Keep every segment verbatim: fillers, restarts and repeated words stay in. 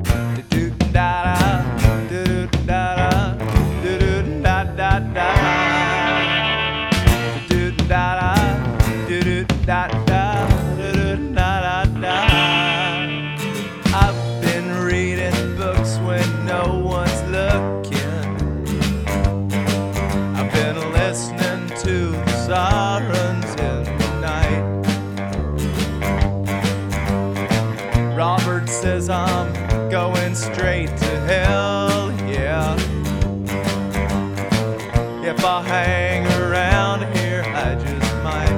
I've been reading books when no one's looking. I've been listening to the sirens in the night. Robert says I'm going straight to hell, yeah. If I hang around here, I just might.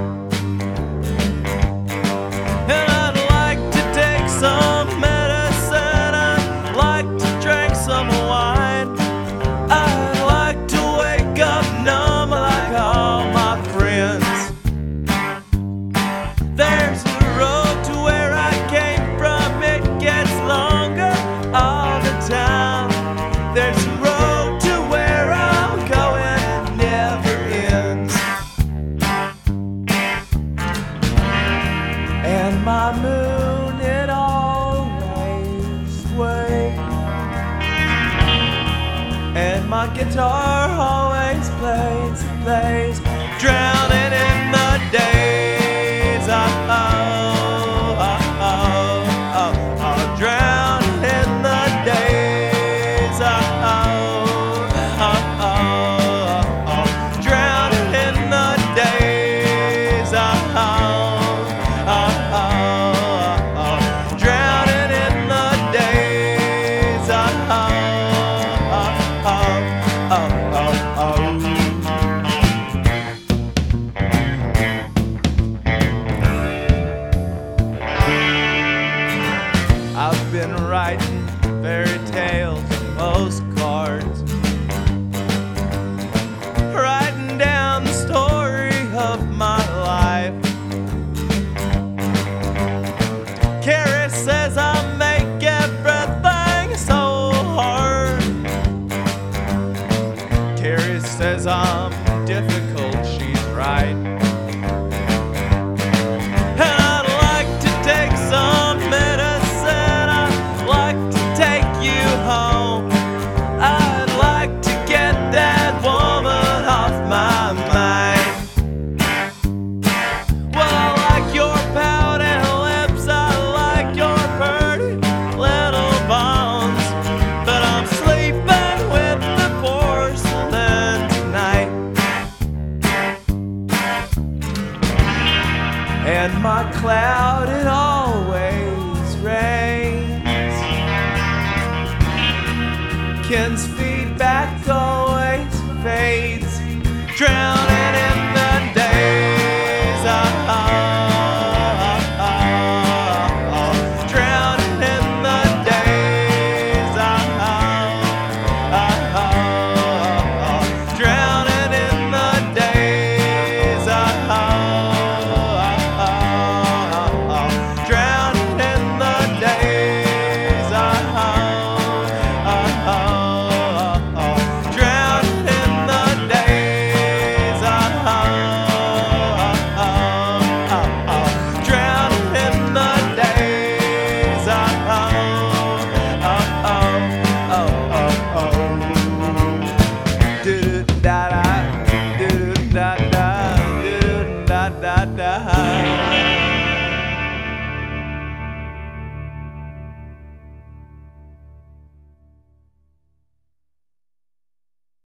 And I'd like to take some medicine, I'd like to drink some wine, I'd like to wake up numb like all my friends. There's a road to where I came from, it gets longer all the time. There's a road to where I'm going, it never ends. And my moon, it always waits, and my guitar always plays, plays, drowning in the days. Oh, oh, oh, oh, oh, drowning in the days. Oh, oh, oh, oh, oh, drowning in the days. Oh, oh, oh, oh, drowning in the days. Oh, oh, oh, oh, oh, oh. I've been writing fairy tales and postcards, writing down the story of my life. Carrie says I make everything so hard. Carrie says I'm difficult, she's right. And I'd like to take some medicine, I'd like to take you home, I'd like to get that woman off my mind. Well, I like your pouting lips, I like your pretty little bones, but I'm sleeping with the porcelain tonight. And my cloud, it always rains. Ken's feedback always fades, drowning in